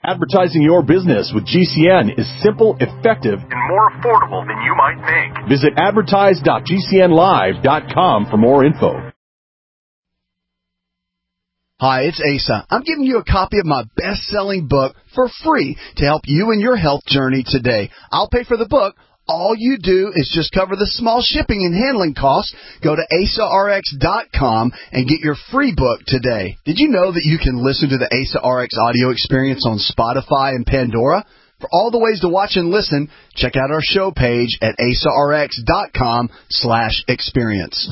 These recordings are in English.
Advertising your business with GCN is simple, effective, and more affordable than you might think. Visit advertise.gcnlive.com for more info. Hi, it's Asa. I'm giving you a copy of my best-selling book for free to help you in your health journey today. I'll pay for the book. All you do is just cover the small shipping and handling costs. Go to AsaRx.com and get your free book today. Did you know that you can listen to the Asa RX audio experience on Spotify and Pandora? For all the ways to watch and listen, check out our show page at AsaRx.com/experience.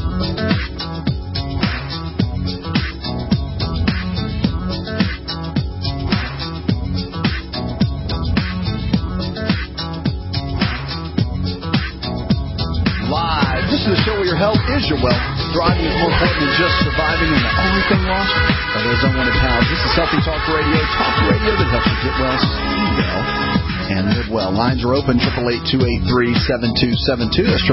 This is the show where your health is your wealth. Thriving is more important than just surviving and the only thing lost are those unwanted pounds. This is Healthy Talk Radio that helps you get well, stay well, and live well. Lines are open, 888-283-7272. That's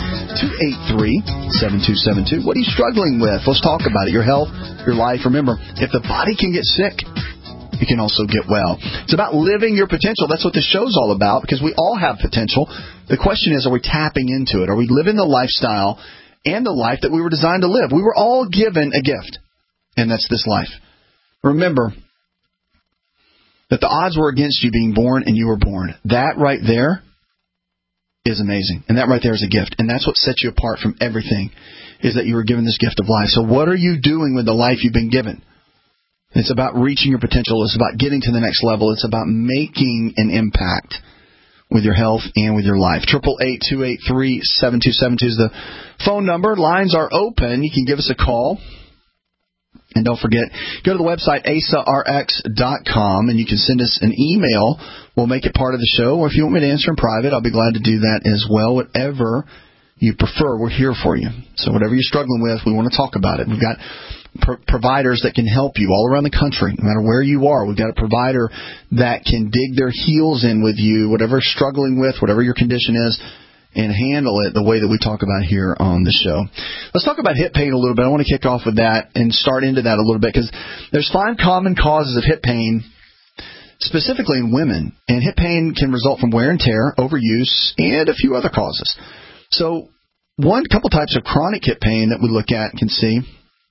888-283-7272. What are you struggling with? Let's talk about it. Your health, your life. Remember, if the body can get sick, you can also get well. It's about living your potential. That's what this show's all about, because we all have potential. The question is, are we tapping into it? Are we living the lifestyle and the life that we were designed to live? We were all given a gift, and that's this life. Remember that the odds were against you being born, and you were born. That right there is amazing, and that right there is a gift, and that's what sets you apart from everything, is that you were given this gift of life. So what are you doing with the life you've been given? It's about reaching your potential. It's about getting to the next level. It's about making an impact with your health and with your life. 888-283-7272 is the phone number. Lines are open. You can give us a call. And don't forget, go to the website, asarx.com, and you can send us an email. We'll make it part of the show. Or if you want me to answer in private, I'll be glad to do that as well. Whatever you prefer, we're here for you. So whatever you're struggling with, we want to talk about it. We've got providers that can help you all around the country, no matter where you are. We've got a provider that can dig their heels in with you, whatever you're struggling with, whatever your condition is, and handle it the way that we talk about here on the show. Let's talk about hip pain a little bit. I want to kick off with that and start into that a little bit, because there's 5 common causes of hip pain, specifically in women. And hip pain can result from wear and tear, overuse, and a few other causes. So couple types of chronic hip pain that we look at and can see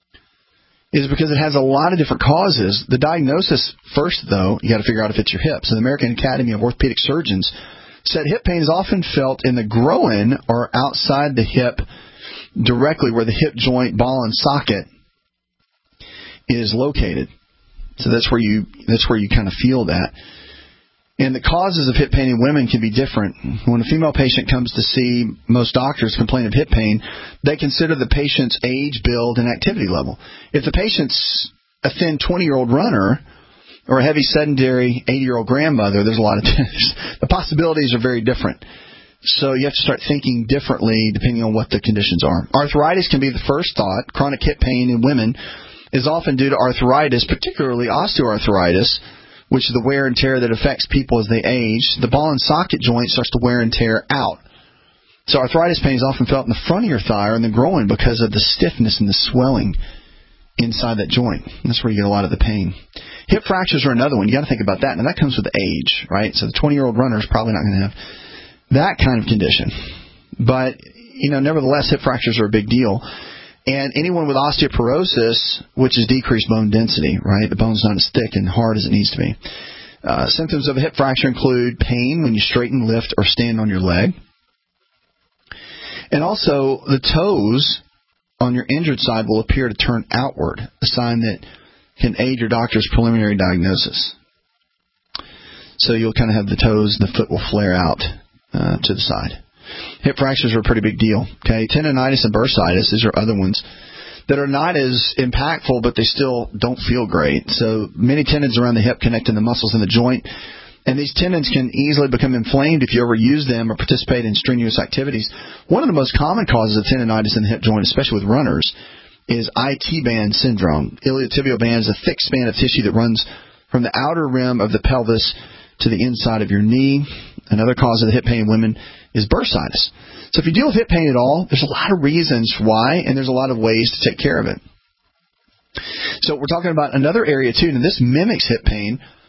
is because it has a lot of different causes. The diagnosis first, though, you got to figure out if it's your hips. So the American Academy of Orthopedic Surgeons said hip pain is often felt in the groin or outside the hip, directly where the hip joint, ball, and socket is located. So that's where you kind of feel that. And the causes of hip pain in women can be different. When a female patient comes to see most doctors complain of hip pain, they consider the patient's age, build, and activity level. If the patient's a thin 20-year-old runner or a heavy sedentary 80-year-old grandmother, there's a lot of the possibilities are very different. So you have to start thinking differently depending on what the conditions are. Arthritis can be the first thought. Chronic hip pain in women is often due to arthritis, particularly osteoarthritis, which is the wear and tear that affects people as they age. The ball and socket joint starts to wear and tear out. So arthritis pain is often felt in the front of your thigh or in the groin because of the stiffness and the swelling inside that joint. That's where you get a lot of the pain. Hip fractures are another one. You got to think about that. Now, that comes with age, right? So the 20-year-old runner is probably not going to have that kind of condition. But, nevertheless, hip fractures are a big deal. And anyone with osteoporosis, which is decreased bone density, right? The bone's not as thick and hard as it needs to be. Symptoms of a hip fracture include pain when you straighten, lift, or stand on your leg. And also, the toes on your injured side will appear to turn outward, a sign that can aid your doctor's preliminary diagnosis. So you'll kind of have the toes, the foot will flare out to the side. Hip fractures are a pretty big deal. Okay, tendonitis and bursitis, these are other ones that are not as impactful, but they still don't feel great. So many tendons around the hip connect to the muscles in the joint, and these tendons can easily become inflamed if you overuse them or participate in strenuous activities. One of the most common causes of tendonitis in the hip joint, especially with runners, is IT band syndrome. Iliotibial band is a thick span of tissue that runs from the outer rim of the pelvis to the inside of your knee. Another cause of the hip pain in women is bursitis. So if you deal with hip pain at all, there's a lot of reasons why, and there's a lot of ways to take care of it. So we're talking about another area, too, and this mimics hip pain,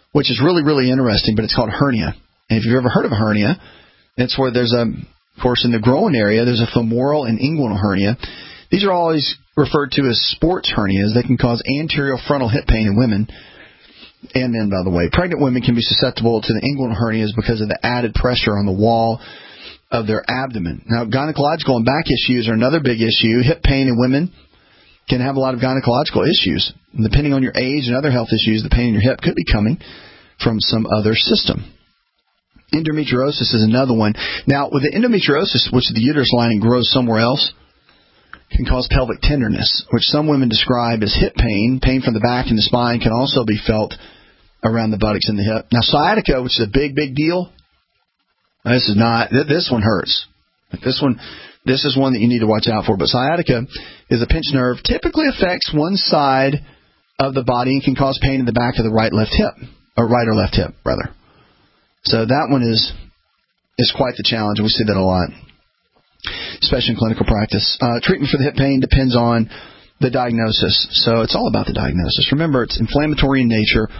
which is really, really interesting, but it's called hernia. And if you've ever heard of a hernia, it's where there's of course, in the groin area, there's a femoral and inguinal hernia. These are always referred to as sports hernias. They can cause anterior frontal hip pain in women. And then, by the way, pregnant women can be susceptible to the inguinal hernias because of the added pressure on the wall of their abdomen. Now, gynecological and back issues are another big issue. Hip pain in women can have a lot of gynecological issues. And depending on your age and other health issues, the pain in your hip could be coming from some other system. Endometriosis is another one. Now, with the endometriosis, which the uterus lining grows somewhere else, can cause pelvic tenderness, which some women describe as hip pain. Pain from the back and the spine can also be felt around the buttocks and the hip. Now, sciatica, which is a big, big deal, this one hurts. This is one that you need to watch out for. But sciatica is a pinched nerve, typically affects one side of the body and can cause pain in the back of the right or left hip, rather. So that one is quite the challenge, and we see that a lot, especially in clinical practice. Treatment for the hip pain depends on the diagnosis. So it's all about the diagnosis. Remember, it's inflammatory in nature.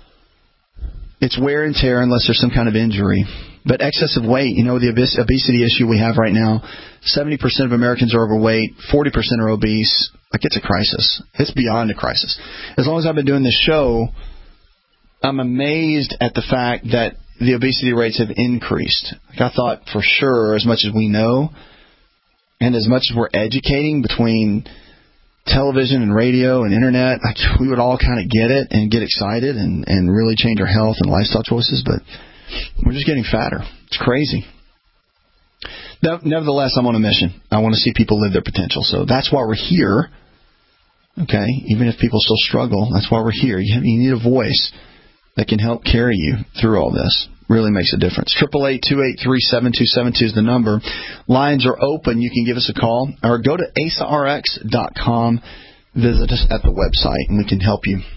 It's wear and tear unless there's some kind of injury. But excessive weight, the obesity issue we have right now, 70% of Americans are overweight, 40% are obese. Like, it's a crisis. It's beyond a crisis. As long as I've been doing this show, I'm amazed at the fact that the obesity rates have increased. Like, I thought for sure, as much as we know, and as much as we're educating between television and radio and internet, we would all kind of get it and get excited and really change our health and lifestyle choices, but we're just getting fatter. It's crazy. Nevertheless, I'm on a mission. I want to see people live their potential, so that's why we're here. Okay, even if people still struggle, that's why we're here. You need a voice that can help carry you through all this. Really makes a difference. 888-283-7272 is the number. Lines are open. You can give us a call or go to asarx.com. Visit us at the website, and we can help you.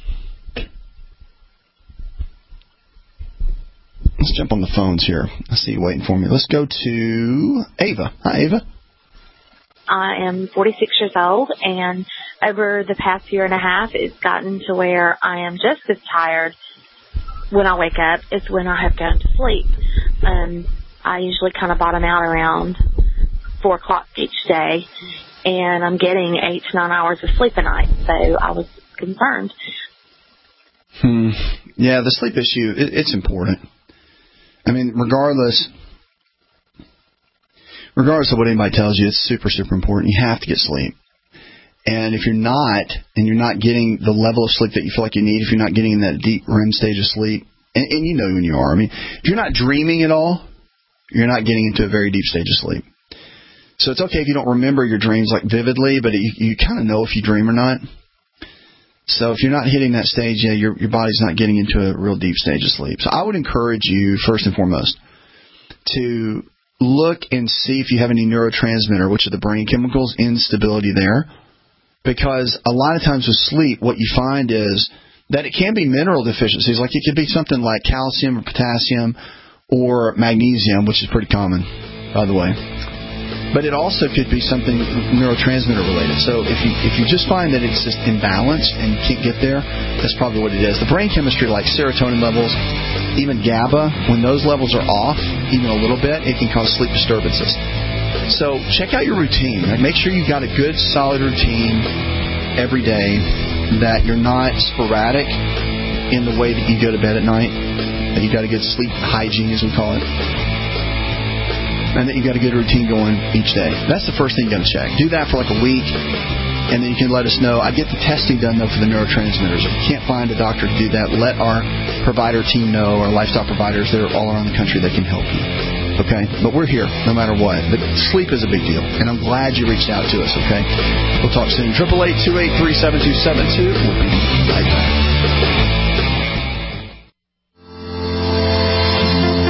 Let's jump on the phones here. I see you waiting for me. Let's go to Ava. Hi, Ava. I am 46 years old, and over the past year and a half, it's gotten to where I am just as tired when I wake up as when I have gone to sleep. I usually kind of bottom out around 4 o'clock each day, and I'm getting 8 to 9 hours of sleep a night, so I was concerned. Yeah, the sleep issue, it's important. I mean, regardless of what anybody tells you, it's super, super important. You have to get sleep. And if you're not, and you're not getting the level of sleep that you feel like you need, if you're not getting in that deep REM stage of sleep, and you know when you are. I mean, if you're not dreaming at all, you're not getting into a very deep stage of sleep. So it's okay if you don't remember your dreams like vividly, but you kind of know if you dream or not. So if you're not hitting that stage, your body's not getting into a real deep stage of sleep. So I would encourage you, first and foremost, to look and see if you have any neurotransmitter, which are the brain chemicals, instability there. Because a lot of times with sleep, what you find is that it can be mineral deficiencies. Like it could be something like calcium or potassium or magnesium, which is pretty common, by the way. But it also could be something neurotransmitter related. So if you just find that it's just imbalanced and you can't get there, that's probably what it is. The brain chemistry, like serotonin levels, even GABA, when those levels are off, even a little bit, it can cause sleep disturbances. So check out your routine. Make sure you've got a good, solid routine every day, that you're not sporadic in the way that you go to bed at night, that you got a good sleep hygiene, as we call it, and that you got a good routine going each day. That's the first thing you got to check. Do that for like a week, and then you can let us know. I get the testing done, though, for the neurotransmitters. If you can't find a doctor to do that, let our provider team know, our lifestyle providers. They're all around the country that can help you. Okay? But we're here no matter what. But sleep is a big deal, and I'm glad you reached out to us, okay? We'll talk soon. 888-283-7272. We'll be right back.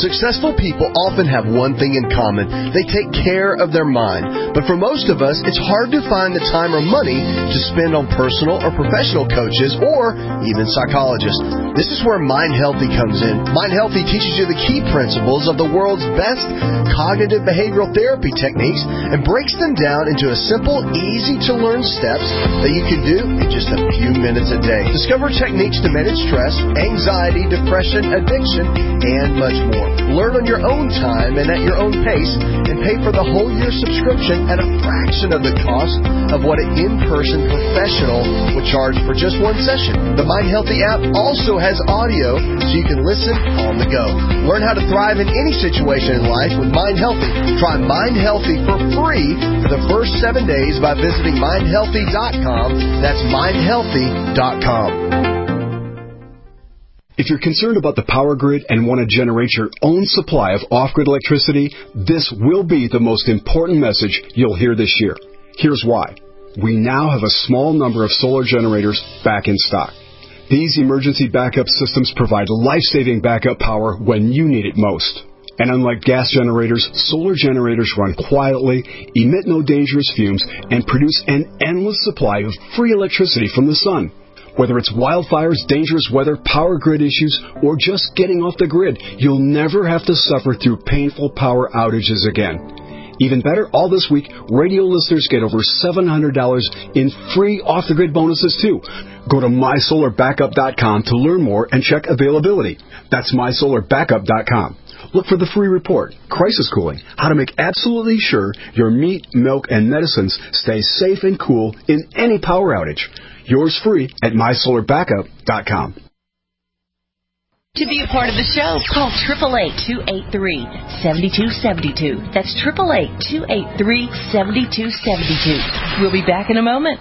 Successful people often have one thing in common. They take care of their mind. But for most of us, it's hard to find the time or money to spend on personal or professional coaches or even psychologists. This is where Mind Healthy comes in. Mind Healthy teaches you the key principles of the world's best cognitive behavioral therapy techniques and breaks them down into a simple, easy-to-learn steps that you can do in just a few minutes a day. Discover techniques to manage stress, anxiety, depression, addiction, and much more. Learn on your own time and at your own pace, and pay for the whole year subscription at a fraction of the cost of what an in-person professional would charge for just one session. The Mind Healthy app also has audio so you can listen on the go. Learn how to thrive in any situation in life with Mind Healthy. Try Mind Healthy for free for the first 7 days by visiting mindhealthy.com. That's mindhealthy.com. If you're concerned about the power grid and want to generate your own supply of off-grid electricity, this will be the most important message you'll hear this year. Here's why. We now have a small number of solar generators back in stock. These emergency backup systems provide life-saving backup power when you need it most. And unlike gas generators, solar generators run quietly, emit no dangerous fumes, and produce an endless supply of free electricity from the sun. Whether it's wildfires, dangerous weather, power grid issues, or just getting off the grid, you'll never have to suffer through painful power outages again. Even better, all this week, radio listeners get over $700 in free off-the-grid bonuses, too. Go to mysolarbackup.com to learn more and check availability. That's mysolarbackup.com. Look for the free report, Crisis Cooling, how to make absolutely sure your meat, milk, and medicines stay safe and cool in any power outage. Yours free at mysolarbackup.com. To be a part of the show, call 888-283-7272. That's 888-283-7272. We'll be back in a moment.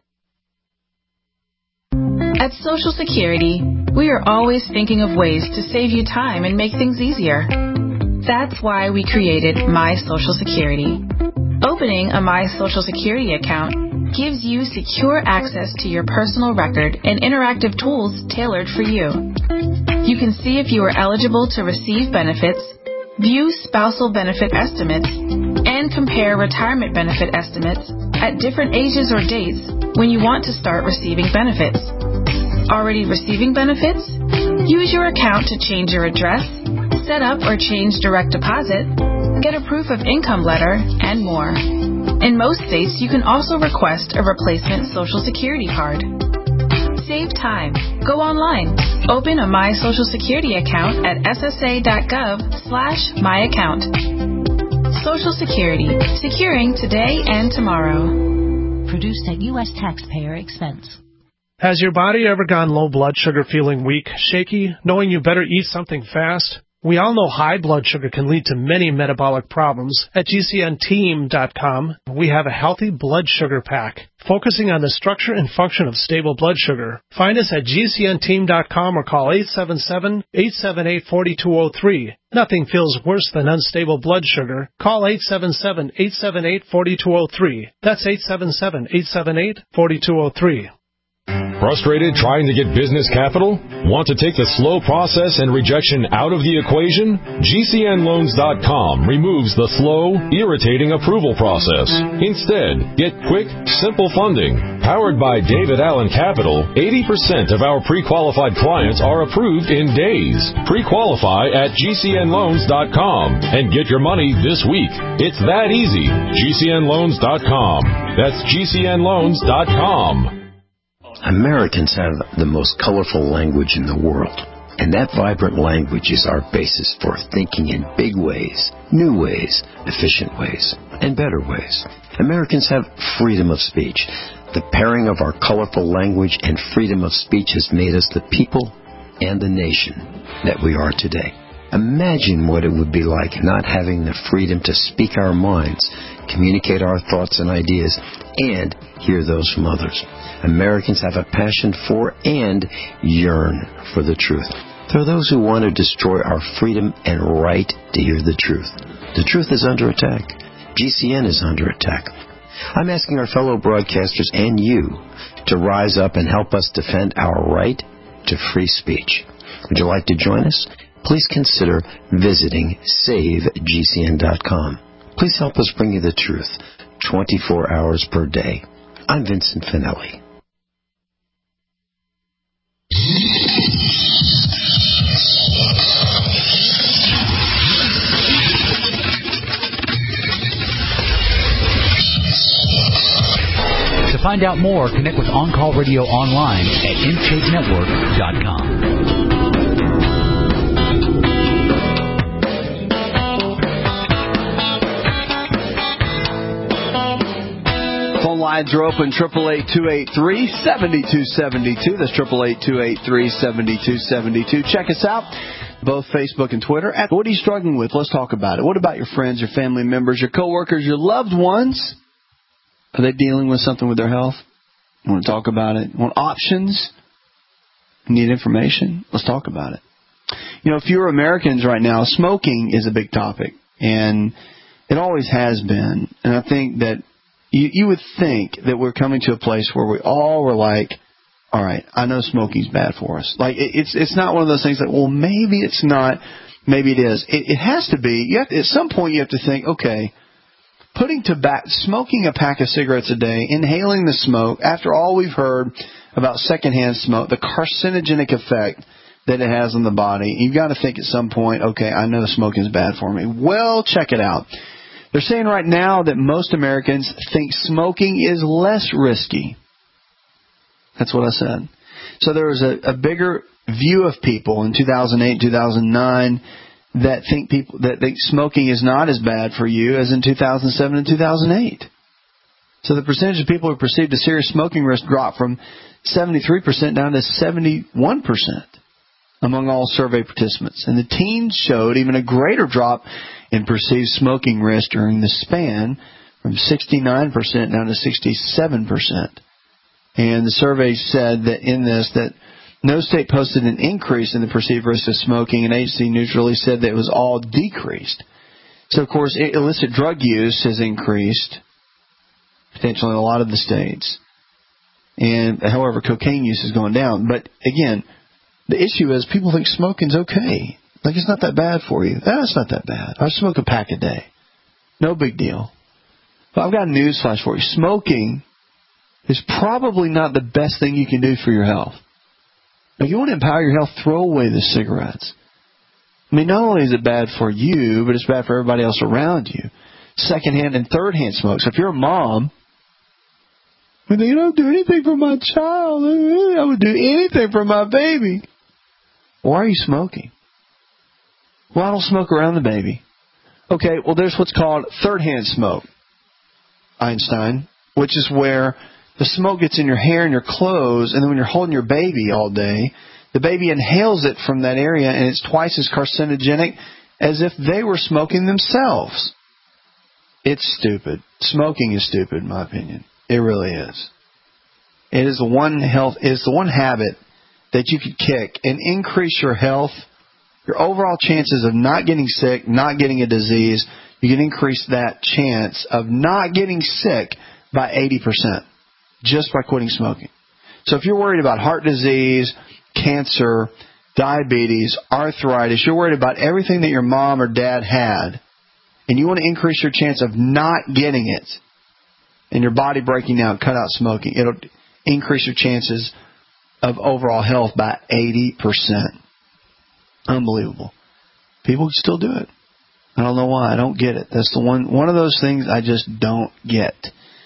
At Social Security, we are always thinking of ways to save you time and make things easier. That's why we created My Social Security. Opening a My Social Security account gives you secure access to your personal record and interactive tools tailored for you. You can see if you are eligible to receive benefits, view spousal benefit estimates, and compare retirement benefit estimates at different ages or dates when you want to start receiving benefits. Already receiving benefits? Use your account to change your address, set up or change direct deposit, get a proof of income letter, and more. In most states, you can also request a replacement Social Security card. Save time. Go online. Open a My Social Security account at ssa.gov/myaccount. Social Security. Securing today and tomorrow. Produced at U.S. taxpayer expense. Has your body ever gone low blood sugar, feeling weak, shaky, knowing you better eat something fast? We all know high blood sugar can lead to many metabolic problems. At GCNteam.com, we have a healthy blood sugar pack, focusing on the structure and function of stable blood sugar. Find us at GCNteam.com or call 877-878-4203. Nothing feels worse than unstable blood sugar. Call 877-878-4203. That's 877-878-4203. Frustrated trying to get business capital? Want to take the slow process and rejection out of the equation? GCNloans.com removes the slow, irritating approval process. Instead, get quick, simple funding. Powered by David Allen Capital, 80% of our pre-qualified clients are approved in days. Pre-qualify at GCNloans.com and get your money this week. It's that easy. GCNloans.com. That's GCNloans.com. Americans have the most colorful language in the world, and that vibrant language is our basis for thinking in big ways, new ways, efficient ways, and better ways. Americans have freedom of speech. The pairing of our colorful language and freedom of speech has made us the people and the nation that we are today. Imagine what it would be like not having the freedom to speak our minds, communicate our thoughts and ideas, and hear those from others. Americans have a passion for and yearn for the truth. There are those who want to destroy our freedom and right to hear the truth. The truth is under attack. GCN is under attack. I'm asking our fellow broadcasters and you to rise up and help us defend our right to free speech. Would you like to join us? please consider visiting SaveGCN.com. Please help us bring you the truth 24 hours per day. I'm Vincent Finelli. To find out more, connect with On Call Radio online at InShapeNetwork.com. Phone lines are open, 888-283-7272. That's 888-283-7272. Check us out, both Facebook and Twitter. What are you struggling with? Let's talk about it. What about your friends, your family members, your coworkers, your loved ones? Are they dealing with something with their health? You want to talk about it? Want options? Need information? Let's talk about it. You know, fewer Americans right now, smoking is a big topic, and it always has been. And I think that you would think that we're coming to a place where we all were like, all right, I know smoking's bad for us. Like, it's not one of those things that, well, maybe it's not, maybe it is. It has to be. You have to, at some point you have to think, okay, smoking a pack of cigarettes a day, inhaling the smoke, after all we've heard about secondhand smoke, the carcinogenic effect that it has on the body, you've got to think at some point, okay, I know smoking is bad for me. Well, check it out. They're saying right now that most Americans think smoking is less risky. That's what I said. So there was a bigger view of people in 2008, 2009 that think smoking is not as bad for you as in 2007 and 2008. So the percentage of people who perceived a serious smoking risk dropped from 73% down to 71% among all survey participants. And the teens showed even a greater drop in perceived smoking risk during the span, from 69% down to 67%. And the survey said that in this, that no state posted an increase in the perceived risk of smoking, and agency neutrally said that it was all decreased. So, of course, illicit drug use has increased, potentially in a lot of the states. And, however, cocaine use is going down. But, again, the issue is people think smoking's okay. Like, it's not that bad for you. It's not that bad. I smoke a pack a day. No big deal. But I've got a news flash for you. Smoking is probably not the best thing you can do for your health. If you want to empower your health, throw away the cigarettes. I mean, not only is it bad for you, but it's bad for everybody else around you. Secondhand and thirdhand smoke. So if you're a mom, you don't do anything for my child. I would do anything for my baby. Why are you smoking? Well, I don't smoke around the baby. Okay, well, there's what's called third-hand smoke, Einstein, which is where the smoke gets in your hair and your clothes, and then when you're holding your baby all day, the baby inhales it from that area, and it's twice as carcinogenic as if they were smoking themselves. It's stupid. Smoking is stupid, in my opinion. It really is. It is the one habit that you could kick and increase your health, your overall chances of not getting sick, not getting a disease. You can increase that chance of not getting sick by 80% just by quitting smoking. So if you're worried about heart disease, cancer, diabetes, arthritis, you're worried about everything that your mom or dad had, and you want to increase your chance of not getting it and your body breaking down, cut out smoking. It'll increase your chances of overall health by 80%. Unbelievable. People still do it. I don't know why. I don't get it. That's the one of those things I just don't get.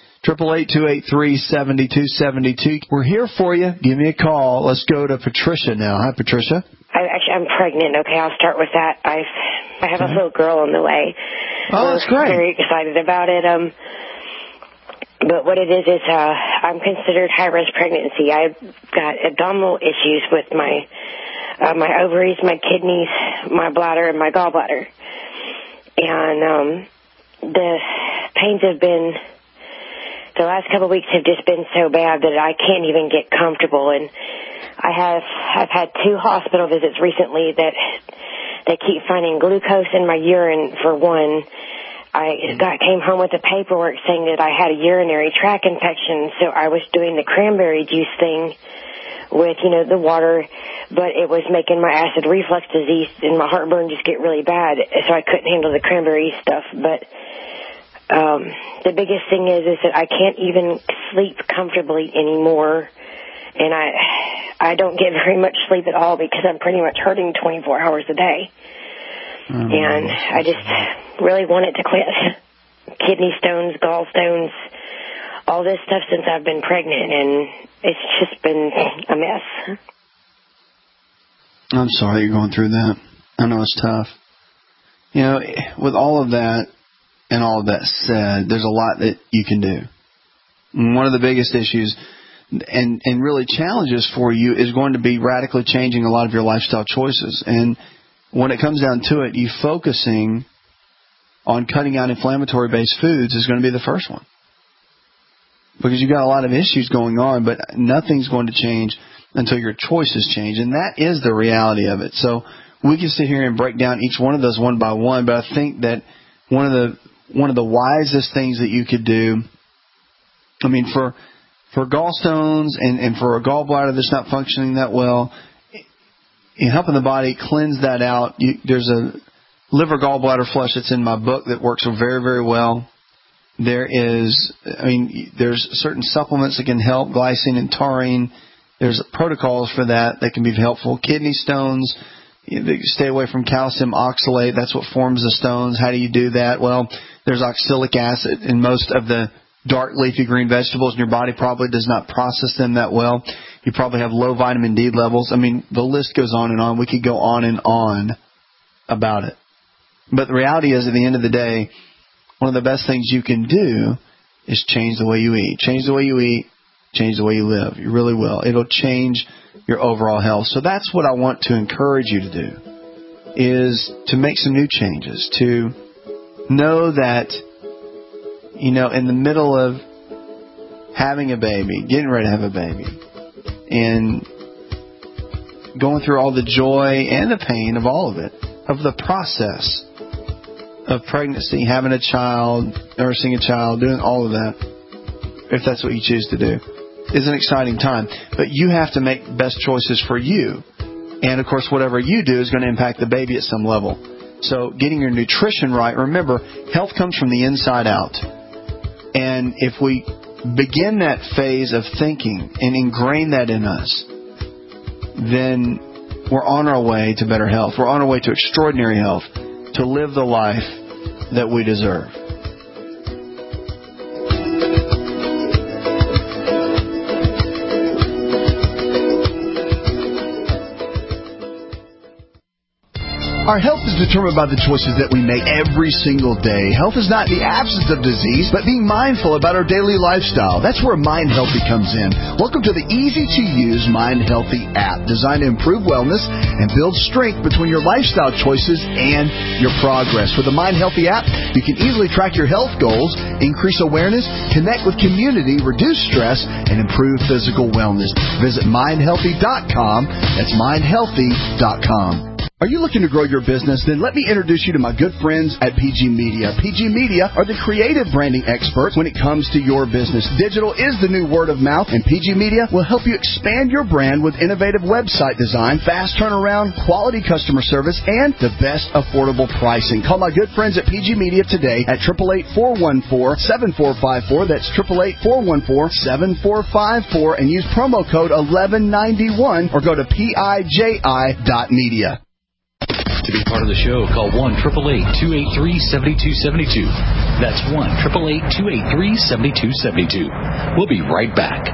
888-283-7272. We're here for you. Give me a call. Let's go to Patricia now. Hi, Patricia. I'm pregnant. Okay, I'll start with that. I have a little girl on the way. Oh, that's great. Very excited about it. But what it is I'm considered high-risk pregnancy. I've got abdominal issues with my ovaries, my kidneys, my bladder, and my gallbladder. And the pains have been, the last couple of weeks have just been so bad that I can't even get comfortable. And I've had 2 hospital visits recently that they keep finding glucose in my urine for one. I came home with the paperwork saying that I had a urinary tract infection, so I was doing the cranberry juice thing with, the water, but it was making my acid reflux disease and my heartburn just get really bad, so I couldn't handle the cranberry stuff. But the biggest thing is that I can't even sleep comfortably anymore, and I don't get very much sleep at all because I'm pretty much hurting 24 hours a day. And I just really wanted to quit. Kidney stones, gallstones, all this stuff since I've been pregnant, and it's just been a mess. I'm sorry you're going through that. I know it's tough. With all of that and all of that said, there's a lot that you can do. And one of the biggest issues and really challenges for you is going to be radically changing a lot of your lifestyle choices. And when it comes down to it, you focusing on cutting out inflammatory-based foods is going to be the first one. Because you've got a lot of issues going on, but nothing's going to change until your choices change. And that is the reality of it. So we can sit here and break down each one of those one by one, but I think that one of the wisest things that you could do, for gallstones and for a gallbladder that's not functioning that well, in helping the body cleanse that out, there's a liver gallbladder flush that's in my book that works very, very well. There's certain supplements that can help, glycine and taurine. There's protocols for that can be helpful. Kidney stones, stay away from calcium oxalate. That's what forms the stones. How do you do that? Well, there's oxalic acid in most of the dark leafy green vegetables, and your body probably does not process them that well. You probably have low vitamin D levels. The list goes on and on. We could go on and on about it. But the reality is, at the end of the day, one of the best things you can do is change the way you eat. Change the way you eat, change the way you live. You really will. It'll change your overall health. So that's what I want to encourage you to do, is to make some new changes, to know that, in the middle of having a baby, getting ready to have a baby, and going through all the joy and the pain of all of it, of the process of pregnancy, having a child, nursing a child, doing all of that, if that's what you choose to do, is an exciting time. But you have to make best choices for you. And, of course, whatever you do is going to impact the baby at some level. So getting your nutrition right, remember, health comes from the inside out. And if we begin that phase of thinking and ingrain that in us, then we're on our way to better health. We're on our way to extraordinary health, to live the life that we deserve. Our health is determined by the choices that we make every single day. Health is not the absence of disease, but being mindful about our daily lifestyle. That's where Mind Healthy comes in. Welcome to the easy-to-use Mind Healthy app, designed to improve wellness and build strength between your lifestyle choices and your progress. With the Mind Healthy app, you can easily track your health goals, increase awareness, connect with community, reduce stress, and improve physical wellness. Visit mindhealthy.com. That's mindhealthy.com. Are you looking to grow your business? Then let me introduce you to my good friends at PG Media. PG Media are the creative branding experts when it comes to your business. Digital is the new word of mouth, and PG Media will help you expand your brand with innovative website design, fast turnaround, quality customer service, and the best affordable pricing. Call my good friends at PG Media today at 888-414-7454. That's 888-414-7454, and use promo code 1191 or go to PIJI.media. To be part of the show, call 1-888-283-7272. That's 1-888-283-7272. We'll be right back.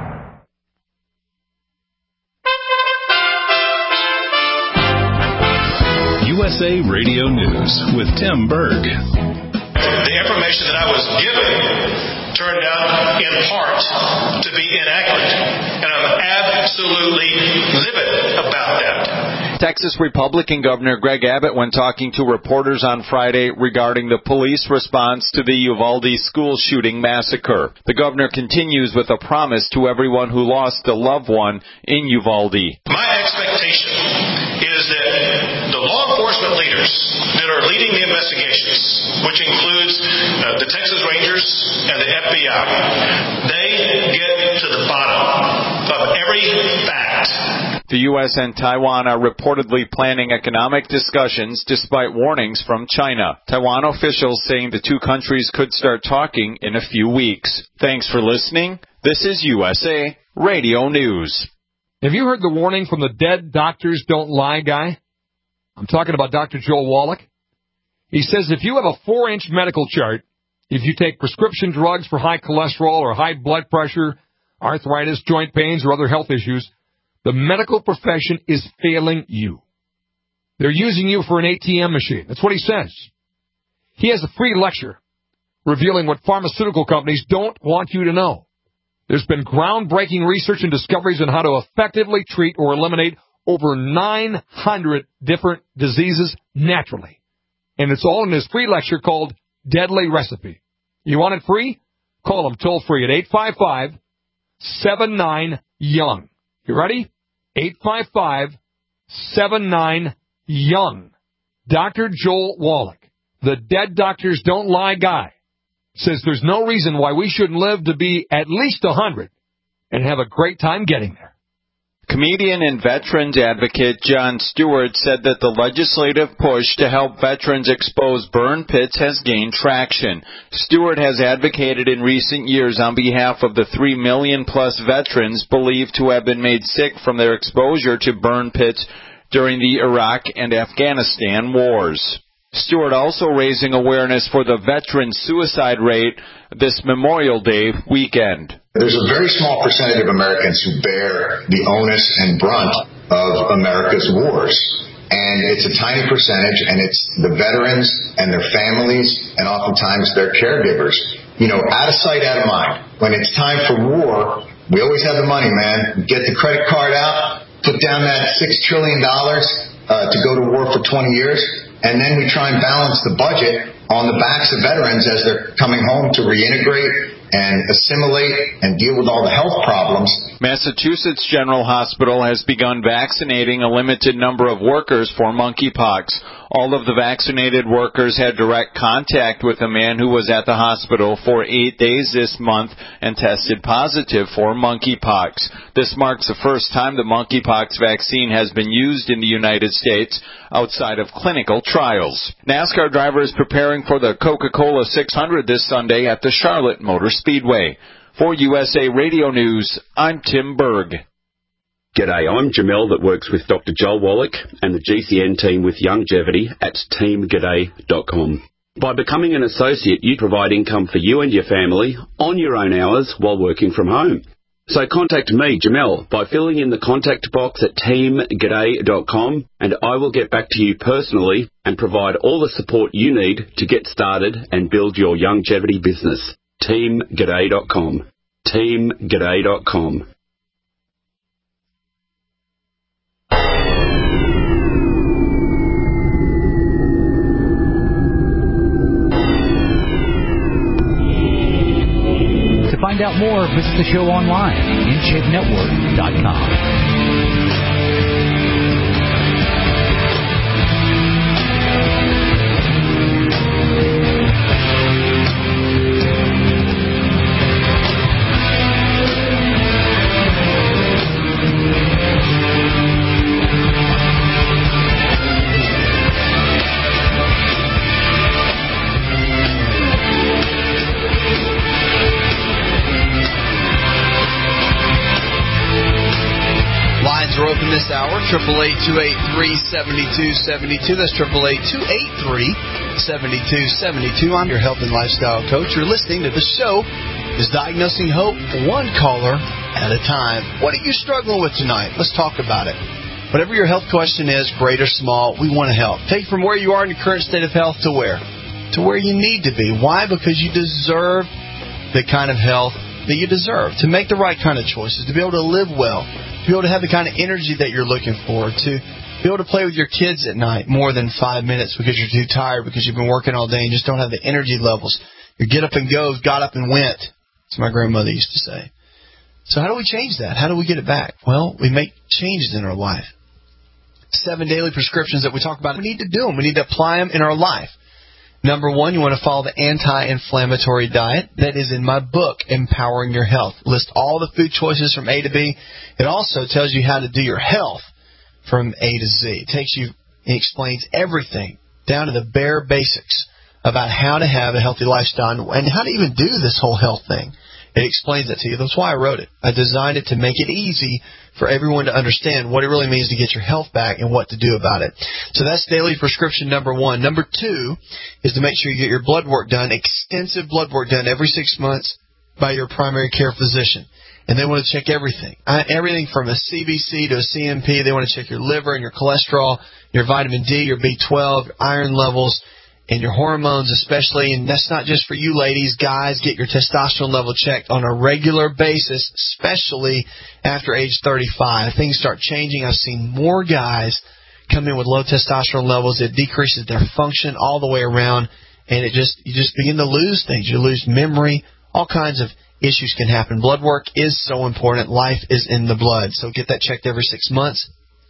USA Radio News with Tim Berg. The information that I was given turned out in part to be inaccurate, and I'm absolutely livid about that. Texas Republican Governor Greg Abbott, when talking to reporters on Friday regarding the police response to the Uvalde school shooting massacre. The governor continues with a promise to everyone who lost a loved one in Uvalde. My expectation is that the law enforcement leaders that are leading the investigations, which includes the Texas Rangers and the FBI, they get to the bottom of every fact. The U.S. and Taiwan are reportedly planning economic discussions despite warnings from China. Taiwan officials saying the two countries could start talking in a few weeks. Thanks for listening. This is USA Radio News. Have you heard the warning from the dead doctors don't lie guy? I'm talking about Dr. Joel Wallach. He says if you have a 4-inch medical chart, if you take prescription drugs for high cholesterol or high blood pressure, arthritis, joint pains, or other health issues, the medical profession is failing you. They're using you for an ATM machine. That's what he says. He has a free lecture revealing what pharmaceutical companies don't want you to know. There's been groundbreaking research and discoveries on how to effectively treat or eliminate over 900 different diseases naturally. And it's all in his free lecture called Deadly Recipe. You want it free? Call him toll-free at 855-79-YOUNG. You ready? 855-79-YOUNG. Dr. Joel Wallach, the Dead Doctors Don't Lie guy, says there's no reason why we shouldn't live to be at least 100 and have a great time getting there. Comedian and veterans advocate Jon Stewart said that the legislative push to help veterans expose burn pits has gained traction. Stewart has advocated in recent years on behalf of the 3 million-plus veterans believed to have been made sick from their exposure to burn pits during the Iraq and Afghanistan wars. Stewart also raising awareness for the veteran suicide rate this Memorial Day weekend. There's a very small percentage of Americans who bear the onus and brunt of America's wars. And it's a tiny percentage, and it's the veterans and their families and oftentimes their caregivers. You know, out of sight, out of mind. When it's time for war, we always have the money, man. Get the credit card out, put down that $6 trillion to go to war for 20 years, and then we try and balance the budget on the backs of veterans as they're coming home to reintegrate and assimilate and deal with all the health problems. Massachusetts General Hospital has begun vaccinating a limited number of workers for monkeypox. All of the vaccinated workers had direct contact with a man who was at the hospital for 8 days this month and tested positive for monkeypox. This marks the first time the monkeypox vaccine has been used in the United States outside of clinical trials. NASCAR drivers preparing for the Coca-Cola 600 this Sunday at the Charlotte Motor Speedway. For USA Radio News, I'm Tim Berg. G'day, I'm Jamel that works with Dr. Joel Wallach and the GCN team with Longevity at teamg'day.com. By becoming an associate, you provide income for you and your family on your own hours while working from home. So contact me, Jamel, by filling in the contact box at teamg'day.com, and I will get back to you personally and provide all the support you need to get started and build your longevity business. teamg'day.com. teamg'day.com. To find out more, visit the show online, InShapeNetwork.com. Are open this hour, 888-283-7272. That's 888-283-7272. I'm your health and lifestyle coach. You're listening to the show is Diagnosing Hope, one caller at a time. What are you struggling with tonight? Let's talk about it. Whatever your health question is, great or small, we want to help. Take from where you are in your current state of health to where? To where you need to be. Why? Because you deserve the kind of health that you deserve, to make the right kind of choices, to be able to live well, to be able to have the kind of energy that you're looking for, to be able to play with your kids at night more than 5 minutes because you're too tired, because you've been working all day and just don't have the energy levels. Your get up and go, got up and went, as my grandmother used to say. So how do we change that? How do we get it back? Well, we make changes in our life. 7 daily prescriptions that we talk about, we need to do them. We need to apply them in our life. Number 1, you want to follow the anti-inflammatory diet. That is in my book, Empowering Your Health. List all the food choices from A to B. It also tells you how to do your health from A to Z. It explains everything down to the bare basics about how to have a healthy lifestyle and how to even do this whole health thing. It explains that to you. That's why I wrote it. I designed it to make it easy for everyone to understand what it really means to get your health back and what to do about it. So that's daily prescription number 1. Number 2 is to make sure you get your blood work done, extensive blood work done every 6 months by your primary care physician. And they want to check everything. Everything from a CBC to a CMP. They want to check your liver and your cholesterol, your vitamin D, your B12, your iron levels, and your hormones especially. And that's not just for you ladies. Guys, get your testosterone level checked on a regular basis, especially after age 35. Things start changing. I've seen more guys come in with low testosterone levels. It decreases their function all the way around, and you just begin to lose things. You lose memory. All kinds of issues can happen. Blood work is so important. Life is in the blood. So get that checked every 6 months.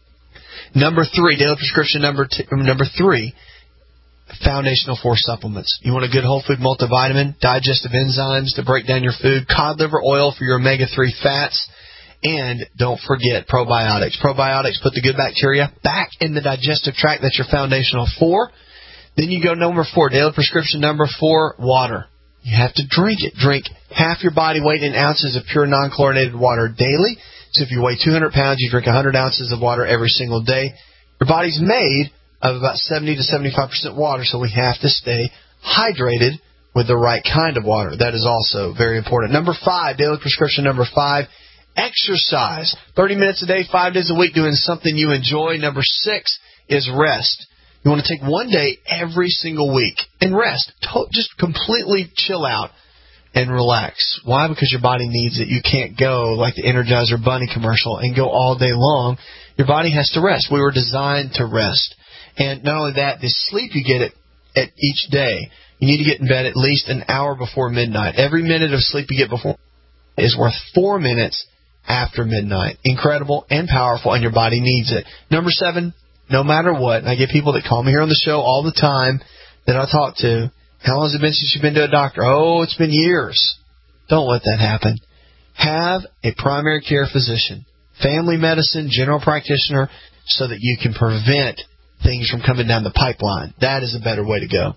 Number 3, daily prescription number 3, foundational 4 supplements. You want a good whole food multivitamin, digestive enzymes to break down your food, cod liver oil for your omega-3 fats, and don't forget probiotics. Probiotics put the good bacteria back in the digestive tract. That's your foundational 4. Then you go number 4, daily prescription number 4, water. You have to drink it. Drink half your body weight in ounces of pure non-chlorinated water daily. So if you weigh 200 pounds, you drink 100 ounces of water every single day. Your body's made of about 70 to 75% water, so we have to stay hydrated with the right kind of water. That is also very important. Number 5, daily prescription number 5, exercise. 30 minutes a day, 5 days a week, doing something you enjoy. Number 6 is rest. You want to take one day every single week and rest. Just completely chill out and relax. Why? Because your body needs it. You can't go like the Energizer Bunny commercial and go all day long. Your body has to rest. We were designed to rest. And not only that, the sleep you get at each day, you need to get in bed at least an hour before midnight. Every minute of sleep you get before is worth 4 minutes after midnight. Incredible and powerful, and your body needs it. Number 7, no matter what, and I get people that call me here on the show all the time that I talk to, how long has it been since you've been to a doctor? Oh, it's been years. Don't let that happen. Have a primary care physician, family medicine, general practitioner, so that you can prevent things from coming down the pipeline. That is a better way to go.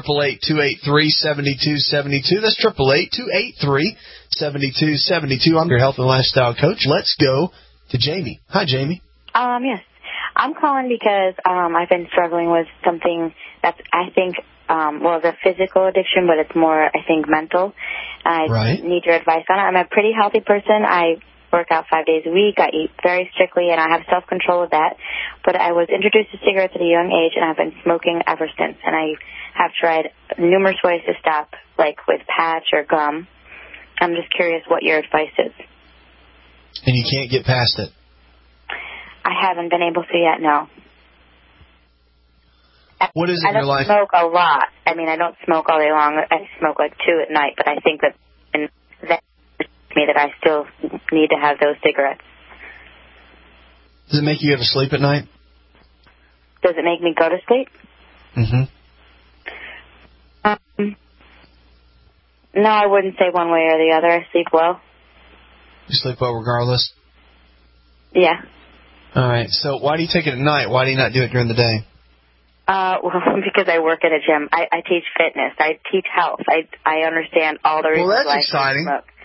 888-283-7272. That's 888-283-7272. I'm your health and lifestyle coach. Let's go to Jamie. Hi, Jamie. Yes. I'm calling because I've been struggling with something that's, I think, it's a physical addiction, but it's more, I think, mental. I need your advice on it. I'm a pretty healthy person. I work out 5 days a week. I eat very strictly, and I have self-control with that. But I was introduced to cigarettes at a young age, and I've been smoking ever since. And I have tried numerous ways to stop, like with patch or gum. I'm just curious what your advice is. And you can't get past it? I haven't been able to yet, no. What is it in your life? I don't smoke a lot. I mean, I don't smoke all day long. I smoke like 2 at night, but I think that me that I still need to have those cigarettes. Does it make you go to sleep at night? Does it make me go to sleep? Mm-hmm. No, I wouldn't say one way or the other. I sleep well. You sleep well regardless? Yeah. All right. So why do you take it at night? Why do you not do it during the day? Well, because I work at a gym. I teach fitness. I teach health. I understand all the reasons. Well, that's exciting.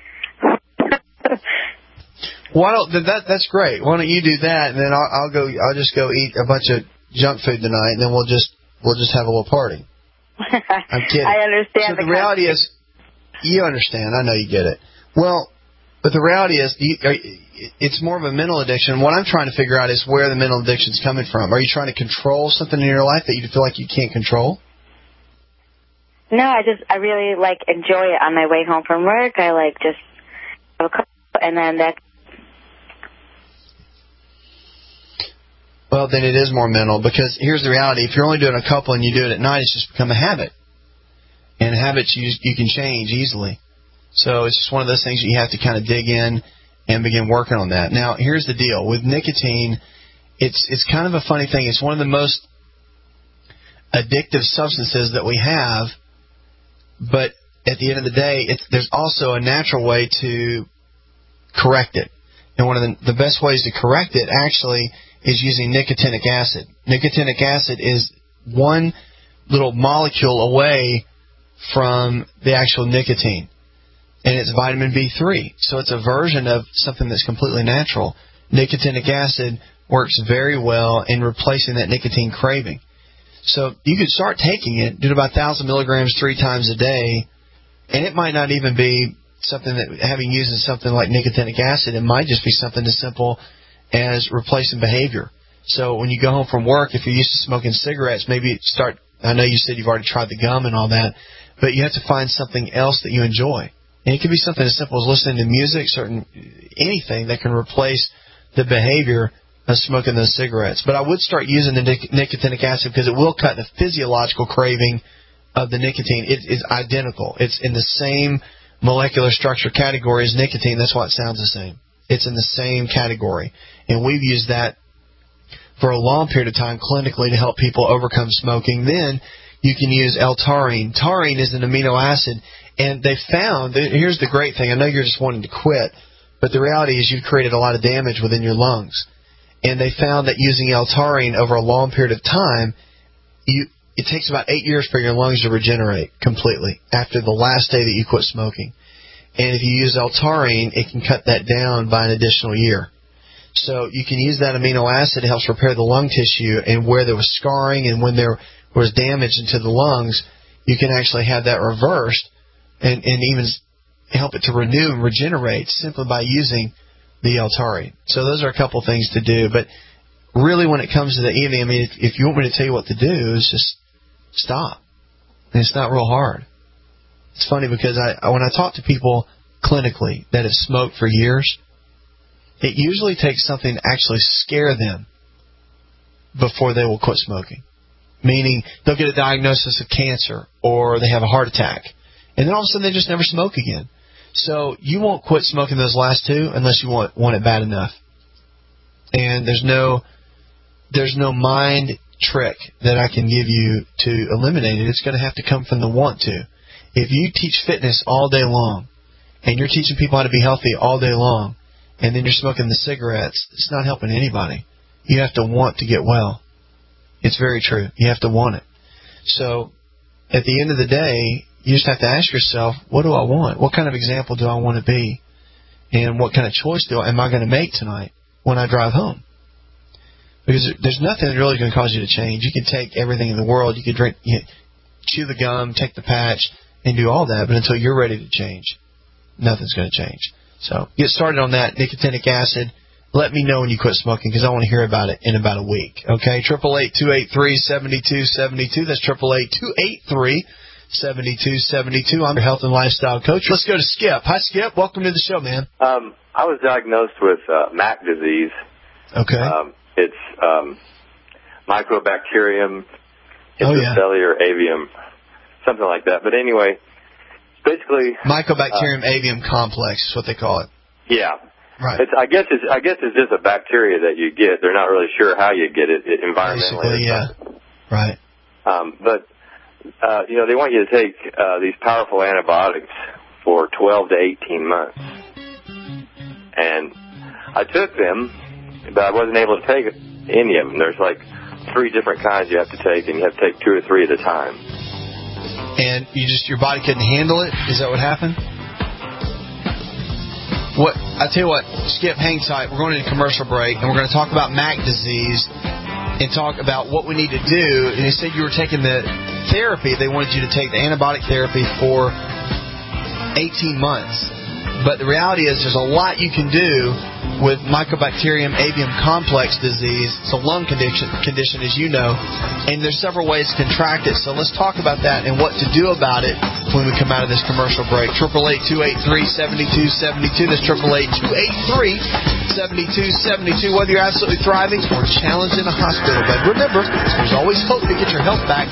Why don't that's great. Why don't you do that, and then I'll just go eat a bunch of junk food tonight, and then we'll just have a little party. I'm kidding. I understand. So the reality is, you understand. I know you get it. Well, but the reality is, it's more of a mental addiction. What I'm trying to figure out is where the mental addiction is coming from. Are you trying to control something in your life that you feel like you can't control? No, I really enjoy it on my way home from work. I just have a couple, and then that. Well, then it is more mental, because here's the reality. If you're only doing a couple and you do it at night, it's just become a habit. And habits you can change easily. So it's just one of those things that you have to kind of dig in and begin working on that. Now, here's the deal. With nicotine, it's kind of a funny thing. It's one of the most addictive substances that we have, but at the end of the day, there's also a natural way to correct it. And one of the best ways to correct it, actually, is using nicotinic acid. Nicotinic acid is one little molecule away from the actual nicotine, and it's vitamin B3. So it's a version of something that's completely natural. Nicotinic acid works very well in replacing that nicotine craving. So you could start taking it, do about 1,000 milligrams 3 times a day, and it might not even be something that, having used something like nicotinic acid, it might just be something as simple as replacing behavior. So when you go home from work, if you're used to smoking cigarettes, maybe start, I know you said you've already tried the gum and all that, but you have to find something else that you enjoy. And it could be something as simple as listening to music, anything that can replace the behavior of smoking those cigarettes. But I would start using the nicotinic acid because it will cut the physiological craving of the nicotine. It is identical. It's in the same molecular structure category as nicotine. That's why it sounds the same. It's in the same category. And we've used that for a long period of time clinically to help people overcome smoking. Then you can use L-taurine. Taurine is an amino acid, and they found, here's the great thing, I know you're just wanting to quit, but the reality is you've created a lot of damage within your lungs. And they found that using L-taurine over a long period of time, it takes about 8 years for your lungs to regenerate completely after the last day that you quit smoking. And if you use L-taurine, it can cut that down by an additional year. So you can use that amino acid. It helps repair the lung tissue, and where there was scarring and when there was damage into the lungs, you can actually have that reversed and even help it to renew and regenerate simply by using the L-taurine. So those are a couple things to do. But really when it comes to the evening, I mean, if you want me to tell you what to do, is just stop. And it's not real hard. It's funny because when I talk to people clinically that have smoked for years, it usually takes something to actually scare them before they will quit smoking. Meaning they'll get a diagnosis of cancer or they have a heart attack. And then all of a sudden they just never smoke again. So you won't quit smoking those last two unless you want it bad enough. And there's no mind trick that I can give you to eliminate it. It's going to have to come from the want to. If you teach fitness all day long and you're teaching people how to be healthy all day long and then you're smoking the cigarettes, it's not helping anybody. You have to want to get well. It's very true. You have to want it. So at the end of the day, you just have to ask yourself, what do I want? What kind of example do I want to be? And what kind of choice am I going to make tonight when I drive home? Because there's nothing that really going to cause you to change. You can take everything in the world. You can drink, chew the gum, take the patch, and do all that. But until you're ready to change, nothing's going to change. So get started on that nicotinic acid. Let me know when you quit smoking because I want to hear about it in about a week. Okay, 888-283-7272. That's 888-283-7272. I'm your health and lifestyle coach. Let's go to Skip. Hi, Skip. Welcome to the show, man. I was diagnosed with MAC disease. Okay. It's Mycobacterium intracellular avium, something like that. But anyway, basically Mycobacterium avium complex is what they call it. Yeah. Right. I guess it's just a bacteria that you get. They're not really sure how you get it environmentally. Basically, yeah. Right. But they want you to take these powerful antibiotics for 12 to 18 months. And I took them, but I wasn't able to take any of them. There's like 3 different kinds you have to take, and you have to take 2 or 3 at a time. And your body couldn't handle it? Is that what happened? I tell you what, Skip, hang tight. We're going into a commercial break, and we're going to talk about MAC disease and talk about what we need to do. And they said you were taking the therapy. They wanted you to take the antibiotic therapy for 18 months. But the reality is there's a lot you can do with Mycobacterium avium complex disease. It's a lung condition, as you know, and there's several ways to contract it. So let's talk about that and what to do about it when we come out of this commercial break. 888-283-7272. That's 888-283-7272. Whether you're absolutely thriving or challenged in a hospital bed, remember, there's always hope to get your health back.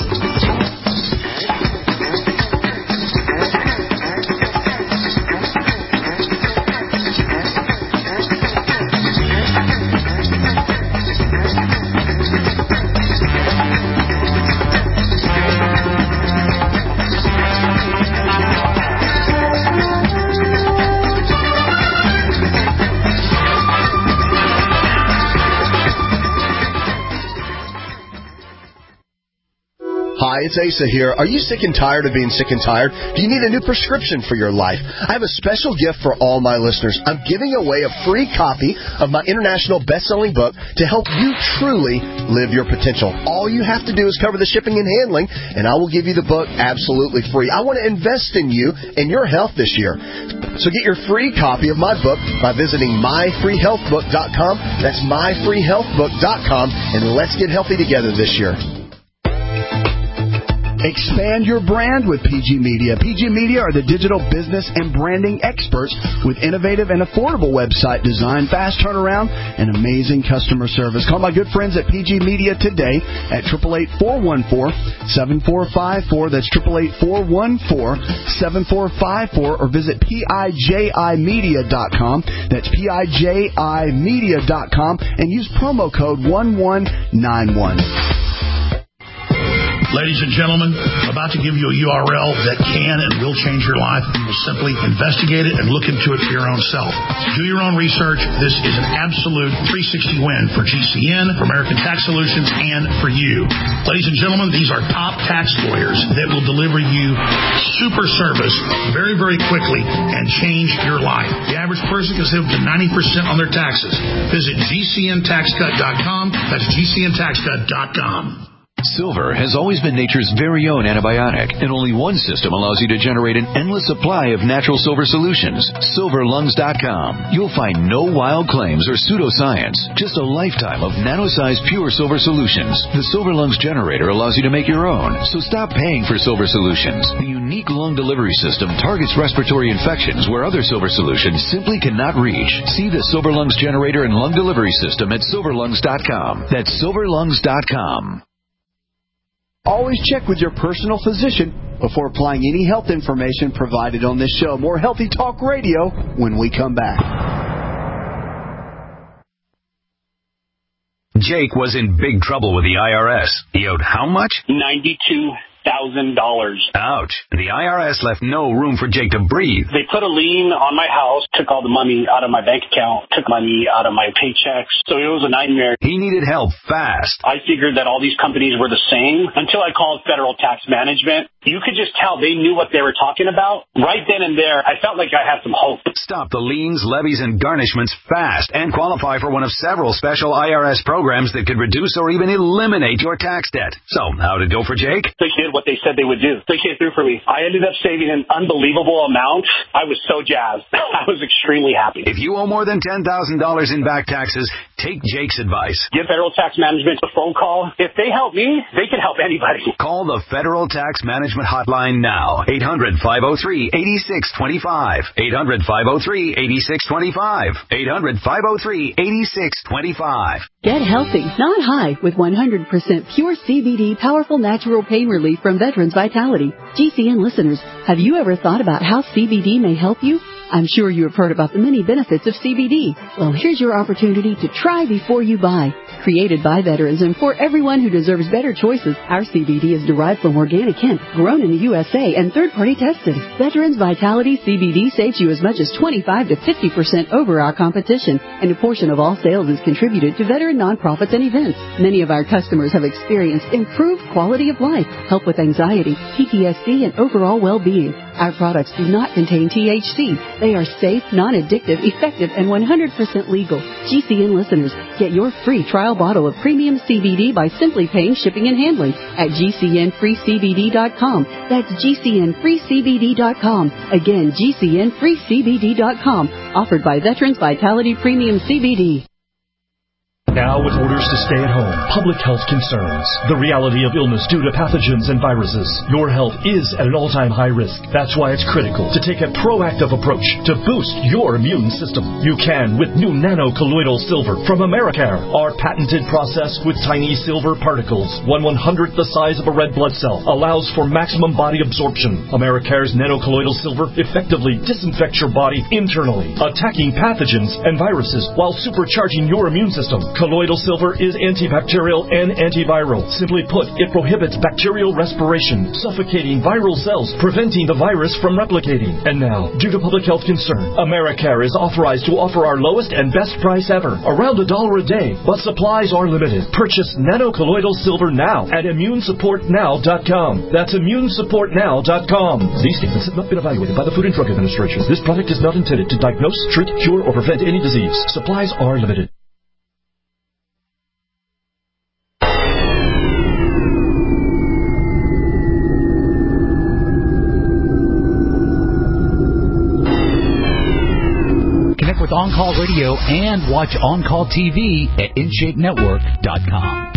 Hi, it's Asa here. Are you sick and tired of being sick and tired? Do you need a new prescription for your life? I have a special gift for all my listeners. I'm giving away a free copy of my international best-selling book to help you truly live your potential. All you have to do is cover the shipping and handling, and I will give you the book absolutely free. I want to invest in you and your health this year. So get your free copy of my book by visiting myfreehealthbook.com. That's myfreehealthbook.com, and let's get healthy together this year. Expand your brand with PG Media. PG Media are the digital business and branding experts with innovative and affordable website design, fast turnaround, and amazing customer service. Call my good friends at PG Media today at 888-414-7454. That's 888-414-7454, or visit PIJImedia.com. That's PIJImedia.com, and use promo code 1191. Ladies and gentlemen, I'm about to give you a URL that can and will change your life. You will simply investigate it and look into it for your own self. Do your own research. This is an absolute 360 win for GCN, for American Tax Solutions, and for you. Ladies and gentlemen, these are top tax lawyers that will deliver you super service very, very quickly and change your life. The average person can save up to 90% on their taxes. Visit GCNTaxCut.com. That's GCNTaxCut.com. Silver has always been nature's very own antibiotic, and only one system allows you to generate an endless supply of natural silver solutions. SilverLungs.com. You'll find no wild claims or pseudoscience, just a lifetime of nano-sized pure silver solutions. The Silver Lungs generator allows you to make your own, so stop paying for silver solutions. The unique lung delivery system targets respiratory infections where other silver solutions simply cannot reach. See the Silver Lungs generator and lung delivery system at SilverLungs.com. That's SilverLungs.com. Always check with your personal physician before applying any health information provided on this show. More Healthy Talk Radio when we come back. Jake was in big trouble with the IRS. He owed how much? $92,000. Ouch. The IRS left no room for Jake to breathe. They put a lien on my house, took all the money out of my bank account, took money out of my paychecks. So it was a nightmare. He needed help fast. I figured that all these companies were the same until I called Federal Tax Management. You could just tell they knew what they were talking about. Right then and there, I felt like I had some hope. Stop the liens, levies, and garnishments fast and qualify for one of several special IRS programs that could reduce or even eliminate your tax debt. So, how did it go for Jake? They did what they said they would do. They came through for me. I ended up saving an unbelievable amount. I was so jazzed. I was extremely happy. If you owe more than $10,000 in back taxes, take Jake's advice. Give Federal Tax Management a phone call. If they help me, they can help anybody. Call the Federal Tax Management Hotline now. 800-503-8625. 800-503-8625. 800-503-8625. Get healthy, not high, with 100% pure CBD powerful natural pain relief from Veterans Vitality. GCN listeners, have you ever thought about how CBD may help you? I'm sure you have heard about the many benefits of CBD. Well, here's your opportunity to try before you buy. Created by veterans and for everyone who deserves better choices, our CBD is derived from organic hemp, grown in the USA, and third-party tested. Veterans Vitality CBD saves you as much as 25 to 50% over our competition, and a portion of all sales is contributed to veteran nonprofits and events. Many of our customers have experienced improved quality of life, help with anxiety, PTSD, and overall well-being. Our products do not contain THC. They are safe, non-addictive, effective, and 100% legal. GCN listeners, get your free trial bottle of premium CBD by simply paying shipping and handling at GCNFreeCBD.com. That's GCNFreeCBD.com. Again, GCNFreeCBD.com. Offered by Veterans Vitality Premium CBD. Now with orders to stay at home, public health concerns, the reality of illness due to pathogens and viruses, your health is at an all-time high risk. That's why it's critical to take a proactive approach to boost your immune system. You can with new nano-colloidal silver from Americare. Our patented process with tiny silver particles, 1/100th the size of a red blood cell, allows for maximum body absorption. Americare's nano-colloidal silver effectively disinfects your body internally, attacking pathogens and viruses while supercharging your immune system. Colloidal silver is antibacterial and antiviral. Simply put, it prohibits bacterial respiration, suffocating viral cells, preventing the virus from replicating. And now, due to public health concern, Americare is authorized to offer our lowest and best price ever, around $1 a day, but supplies are limited. Purchase nanocolloidal silver now at immunesupportnow.com. That's immunesupportnow.com. These statements have not been evaluated by the Food and Drug Administration. This product is not intended to diagnose, treat, cure, or prevent any disease. Supplies are limited. Connect with On Call Radio and watch On Call TV at InShapeNetwork.com.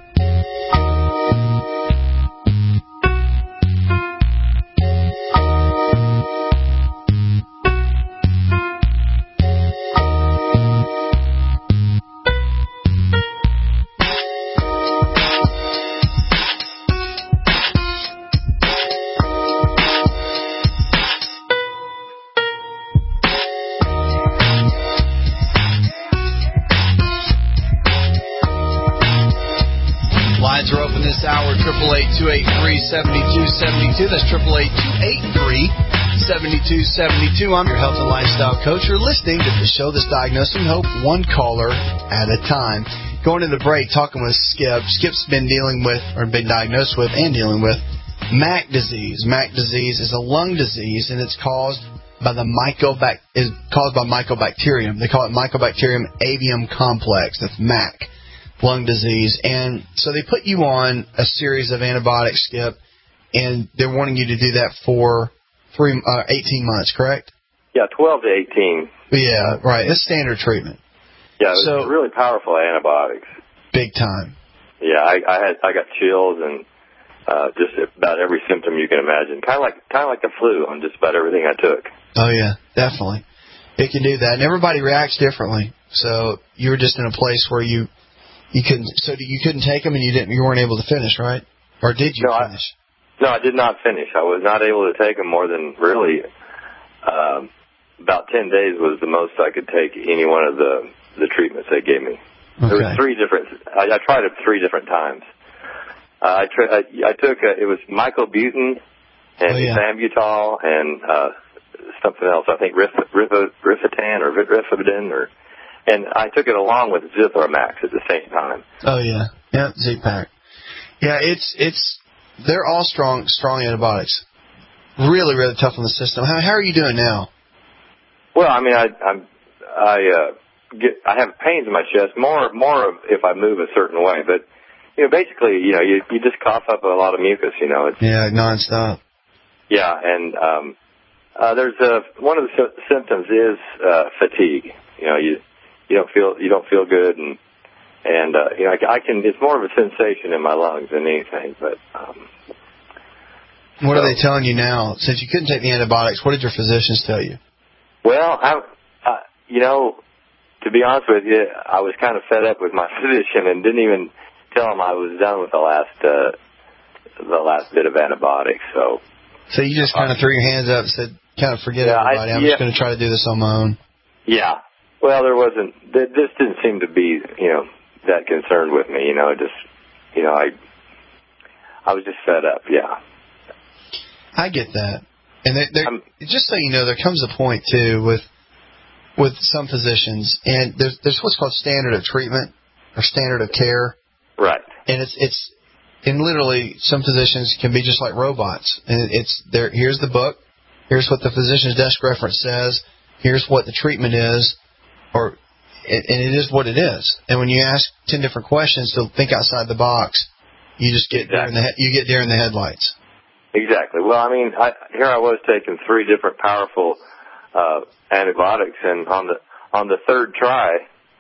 Lines are open this hour, 888-283-7272. That's 888-283-7272. I'm your health and lifestyle coach. You're listening to the show that's diagnosing hope one caller at a time. Going to the break, talking with Skip. Skip's been been diagnosed with and dealing with MAC disease. MAC disease is a lung disease, and it's caused by mycobacterium. They call it Mycobacterium avium complex. That's MAC. Lung disease. And so they put you on a series of antibiotics, Skip, and they're wanting you to do that for 18 months, correct? Yeah, 12 to 18. Yeah, right. It's standard treatment. Yeah, it's really powerful antibiotics. Big time. Yeah, I got chills and just about every symptom you can imagine. Kind of like the flu on just about everything I took. Oh yeah, definitely. It can do that, and everybody reacts differently. So you were just in a place where you couldn't take them, and you weren't able to finish, right? Or did you finish? No, I did not finish. I was not able to take them more than really about 10 days was the most I could take any one of the treatments they gave me. Okay. There was three different. I tried it 3 different times. I took it was mycobutyn and Ethambutol and something else. I think Rifatin or Rifabidin and I took it along with Zithromax at the same time. Oh yeah, Z-Pack. Yeah, they're all strong antibiotics. Really, really tough on the system. How are you doing now? Well, I mean, I have pains in my chest more if I move a certain way, but basically, you just cough up a lot of mucus. It's nonstop. Yeah, and there's one of the symptoms is fatigue. You don't feel good, and I can. It's more of a sensation in my lungs than anything. But what are they telling you now? Since you couldn't take the antibiotics, what did your physicians tell you? Well, to be honest with you, I was kind of fed up with my physician and didn't even tell him I was done with the last bit of antibiotics. So you just kind of threw your hands up and said, kind of forget everybody. I'm just going to try to do this on my own. Yeah. Well, this didn't seem to be, that concerned with me, I was just fed up, yeah. I get that. And just so you know, there comes a point, too, with some physicians, and there's what's called standard of treatment or standard of care. Right. And and literally, some physicians can be just like robots. And here's the book, here's what the physician's desk reference says, here's what the treatment is, and it is what it is. And when you ask 10 different questions to think outside the box, you just get deer in the headlights. Exactly. Well, I mean, here I was taking 3 different powerful antibiotics, and on the third try,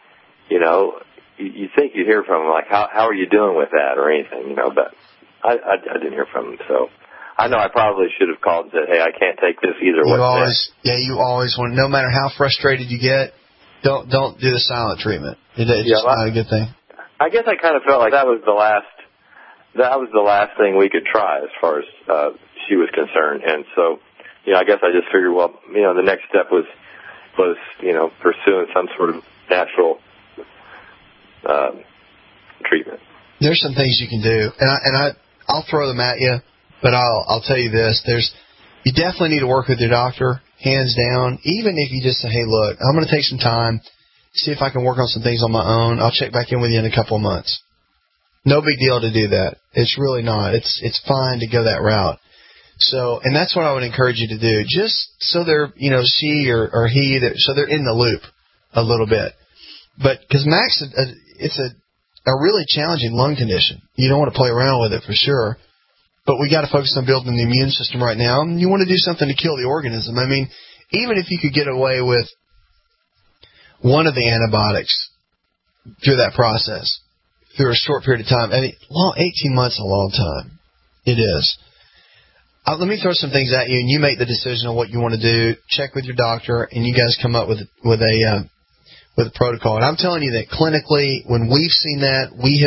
you think you'd hear from them, like, how are you doing with that or anything, but I didn't hear from them. So I know I probably should have called and said, hey, I can't take this either. You always want, no matter how frustrated you get, don't do the silent treatment. It's just not a good thing. I guess I kind of felt like that was the last thing we could try as far as she was concerned. And so, I guess I just figured, well, the next step was pursuing some sort of natural treatment. There's some things you can do, and I'll throw them at you, but I'll tell you this: you definitely need to work with your doctor, hands down. Even if you just say, "Hey, look, I'm going to take some time, see if I can work on some things on my own. I'll check back in with you in a couple of months." No big deal to do that. It's really not. It's fine to go that route. So, and that's what I would encourage you to do, just so they're, she or he, so they're in the loop a little bit. But because Max, it's a really challenging lung condition. You don't want to play around with it for sure. But we got to focus on building the immune system right now. And you want to do something to kill the organism. I mean, even if you could get away with one of the antibiotics through that process, through a short period of time, 18 months is a long time. It is. Let me throw some things at you, and you make the decision on what you want to do. Check with your doctor, and you guys come up with a protocol. And I'm telling you that clinically, when we've seen that, we've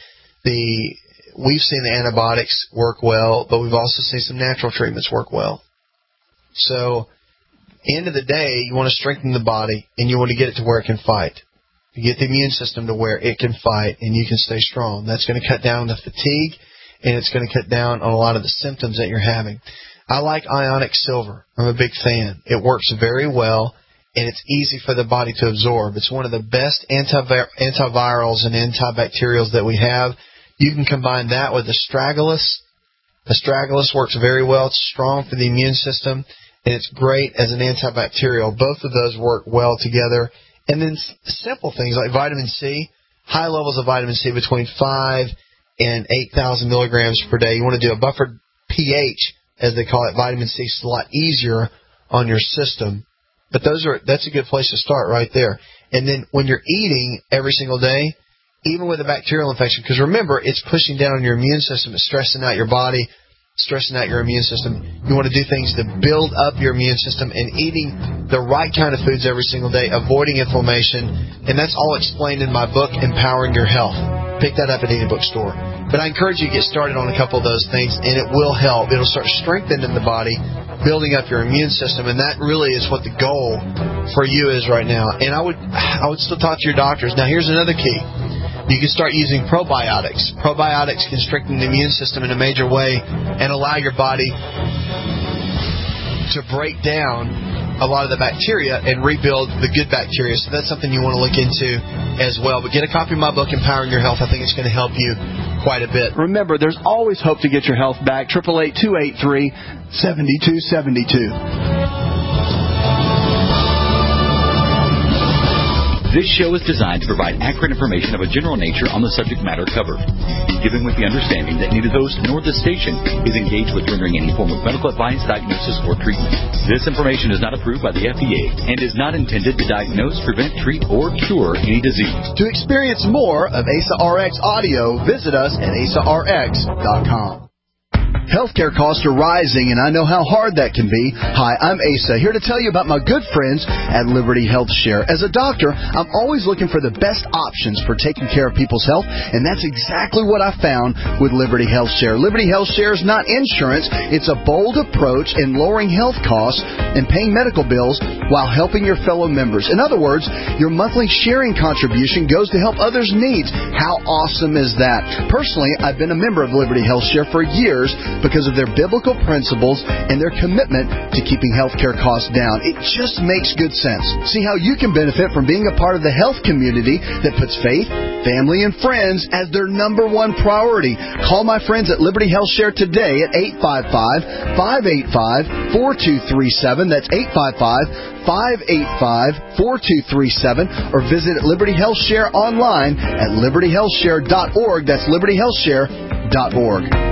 seen the antibiotics work well, but we've also seen some natural treatments work well. So, end of the day, you want to strengthen the body, and you want to get it to where it can fight. You get the immune system to where it can fight, and you can stay strong. That's going to cut down the fatigue, and it's going to cut down on a lot of the symptoms that you're having. I like ionic silver. I'm a big fan. It works very well, and it's easy for the body to absorb. It's one of the best antivirals and antibacterials that we have. You can combine that with astragalus. Astragalus works very well. It's strong for the immune system, and it's great as an antibacterial. Both of those work well together. And then simple things like vitamin C, high levels of vitamin C between 5 and 8,000 milligrams per day. You want to do a buffered pH, as they call it. Vitamin C is a lot easier on your system. But that's a good place to start right there. And then when you're eating every single day, even with a bacterial infection, because remember, it's pushing down on your immune system, it's stressing out your body, stressing out your immune system. You want to do things to build up your immune system, and eating the right kind of foods every single day, avoiding inflammation, and that's all explained in my book, Empowering Your Health. Pick that up at any bookstore. But I encourage you to get started on a couple of those things, and it will help. It'll start strengthening the body, building up your immune system, and that really is what the goal for you is right now. And I would still talk to your doctors. Now, here's another key. You can start using probiotics. Probiotics can strengthen the immune system in a major way and allow your body to break down a lot of the bacteria and rebuild the good bacteria. So that's something you want to look into as well. But get a copy of my book, Empowering Your Health. I think it's going to help you quite a bit. Remember, there's always hope to get your health back. 888-283-7272. This show is designed to provide accurate information of a general nature on the subject matter covered, given with the understanding that neither the host nor the station is engaged with rendering any form of medical advice, diagnosis, or treatment. This information is not approved by the FDA and is not intended to diagnose, prevent, treat, or cure any disease. To experience more of ASA RX audio, visit us at asarx.com. Healthcare costs are rising, and I know how hard that can be. Hi, I'm Asa, here to tell you about my good friends at Liberty Health Share. As a doctor, I'm always looking for the best options for taking care of people's health, and that's exactly what I found with Liberty Health Share. Liberty Health Share is not insurance. It's a bold approach in lowering health costs and paying medical bills while helping your fellow members. In other words, your monthly sharing contribution goes to help others' needs. How awesome is that? Personally, I've been a member of Liberty Health Share for years because of their biblical principles and their commitment to keeping healthcare costs down. It just makes good sense. See how you can benefit from being a part of the health community that puts faith, family, and friends as their number one priority. Call my friends at Liberty Health Share today at 855-585-4237. That's 855-585-4237. Or visit Liberty Health Share online at libertyhealthshare.org. That's libertyhealthshare.org.